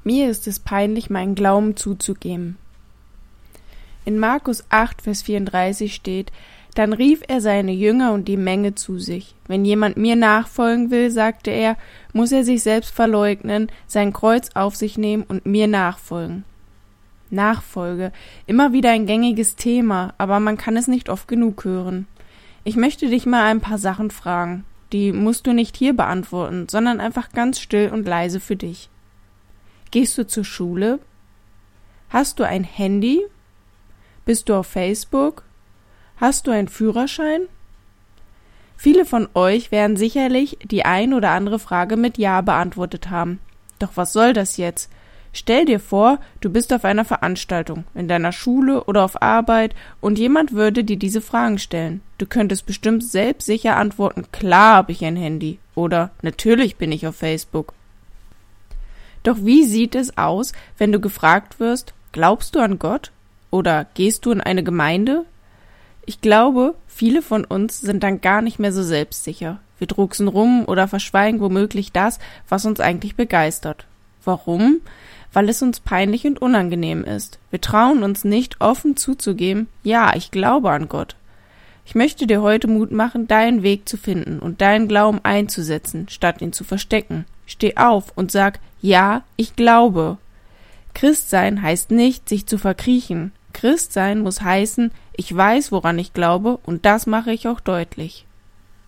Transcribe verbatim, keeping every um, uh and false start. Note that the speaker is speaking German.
Mir ist es peinlich, meinen Glauben zuzugeben. In Markus acht, Vers vierunddreißig steht: Dann rief er seine Jünger und die Menge zu sich. Wenn jemand mir nachfolgen will, sagte er, muss er sich selbst verleugnen, sein Kreuz auf sich nehmen und mir nachfolgen. Nachfolge, immer wieder ein gängiges Thema, aber man kann es nicht oft genug hören. Ich möchte dich mal ein paar Sachen fragen. Die musst du nicht hier beantworten, sondern einfach ganz still und leise für dich. Gehst du zur Schule? Hast du ein Handy? Bist du auf Facebook? Hast du einen Führerschein? Viele von euch werden sicherlich die ein oder andere Frage mit Ja beantwortet haben. Doch was soll das jetzt? Stell dir vor, du bist auf einer Veranstaltung, in deiner Schule oder auf Arbeit und jemand würde dir diese Fragen stellen. Du könntest bestimmt selbstsicher antworten, klar habe ich ein Handy oder natürlich bin ich auf Facebook. Doch wie sieht es aus, wenn du gefragt wirst, glaubst du an Gott? Oder gehst du in eine Gemeinde? Ich glaube, viele von uns sind dann gar nicht mehr so selbstsicher. Wir drucksen rum oder verschweigen womöglich das, was uns eigentlich begeistert. Warum? Weil es uns peinlich und unangenehm ist. Wir trauen uns nicht, offen zuzugeben, ja, ich glaube an Gott. Ich möchte dir heute Mut machen, deinen Weg zu finden und deinen Glauben einzusetzen, statt ihn zu verstecken. Steh auf und sag, ja, ich glaube. Christsein heißt nicht, sich zu verkriechen. Christsein muss heißen, ich weiß, woran ich glaube, und das mache ich auch deutlich.